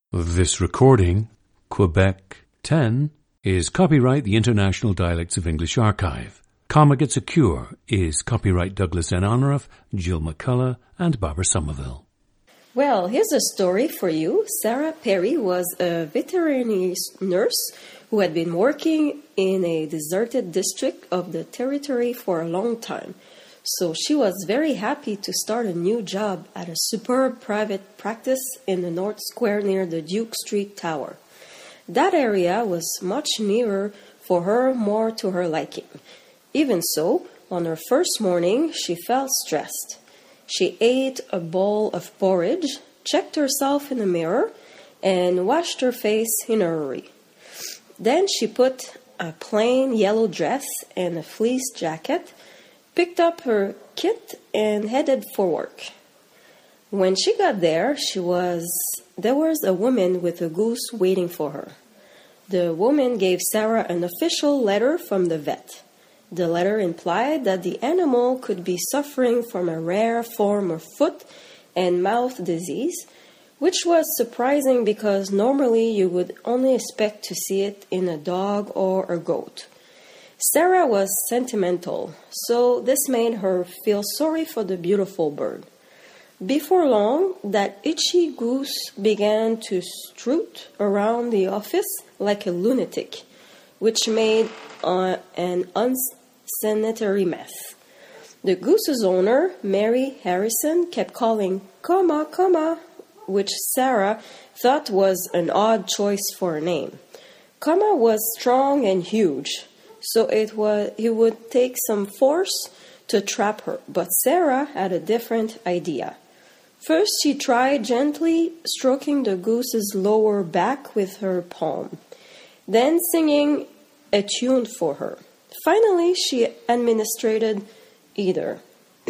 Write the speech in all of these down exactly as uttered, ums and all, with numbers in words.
This recording, Quebec ten, is copyright the International Dialects of English Archive. Comma Gets a Cure is copyright Douglas N. Honorath, Jill McCullough, and Barbara Somerville. Well, here's a story for you. Sarah Perry was a veterinary nurse who had been working in a deserted district of the territory for a long time. So she was very happy to start a new job at a superb private practice in the North Square near the Duke Street Tower. That area was much nearer for her, more to her liking. Even so, on her first morning, she felt stressed. She ate a bowl of porridge, checked herself in the mirror, and washed her face in a hurry. Then she put a plain yellow dress and a fleece jacket, picked up her kit, and headed for work. When she got there, she was there was a woman with a goose waiting for her. The woman gave Sarah an official letter from the vet. The letter implied that the animal could be suffering from a rare form of foot and mouth disease, which was surprising because normally you would only expect to see it in a dog or a goat. Sarah was sentimental, so this made her feel sorry for the beautiful bird. Before long, that itchy goose began to strut around the office like a lunatic, which made uh, an unsanitary mess. The goose's owner, Mary Harrison, kept calling, "Comma, comma," which Sarah thought was an odd choice for a name. Comma was strong and huge, so it was it would take some force to trap her, but Sarah had a different idea. First, she tried gently stroking the goose's lower back with her palm, then singing a tune for her. Finally, she administered either.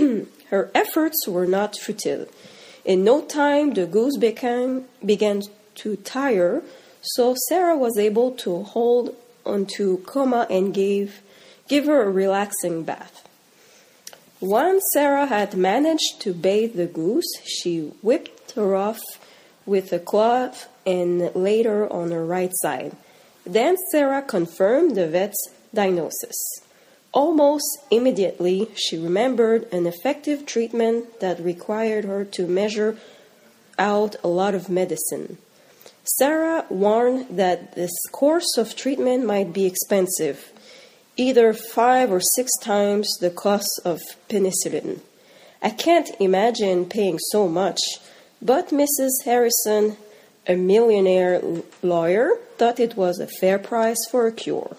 Her efforts were not futile. In no time, the goose became, began to tire, so Sarah was able to hold onto Comma and gave, give her a relaxing bath. Once Sarah had managed to bathe the goose, she whipped her off with a cloth and laid her on her right side. Then Sarah confirmed the vet's diagnosis. Almost immediately, she remembered an effective treatment that required her to measure out a lot of medicine. Sarah warned that this course of treatment might be expensive, either five or six times the cost of penicillin. I can't imagine paying so much, but Missus Harrison, a millionaire lawyer, thought it was a fair price for a cure.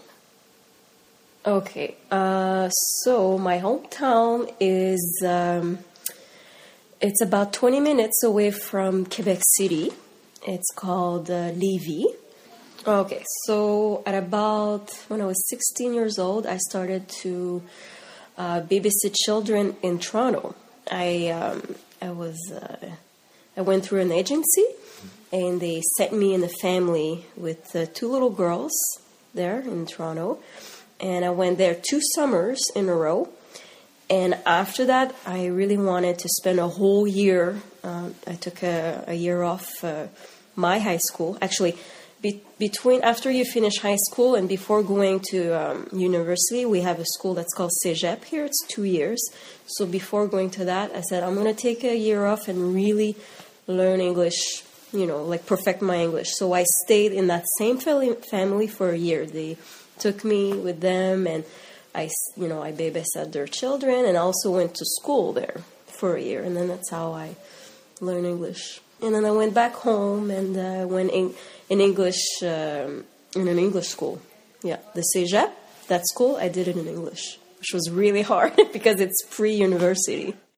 Okay, uh, so my hometown is, um, it's about twenty minutes away from Quebec City. It's called uh, Lévis. Okay, so at about, when I was sixteen years old, I started to uh, babysit children in Toronto. I um, I was, uh, I went through an agency, and they sent me in a family with uh, two little girls there in Toronto. And I went there two summers in a row. And after that, I really wanted to spend a whole year. Uh, I took a, a year off uh, my high school. Actually, be, between after you finish high school and before going to um, university, we have a school that's called Cégep here. It's two years. So before going to that, I said, I'm going to take a year off and really learn English, you know, like perfect my English. So I stayed in that same family for a year. They took me with them, and I, you know, I babysat their children, and also went to school there for a year, and then that's how I learned English. And then I went back home and uh, went in, in English um, in an English school. Yeah, the Cégep, that school, I did it in English, which was really hard because it's pre-university.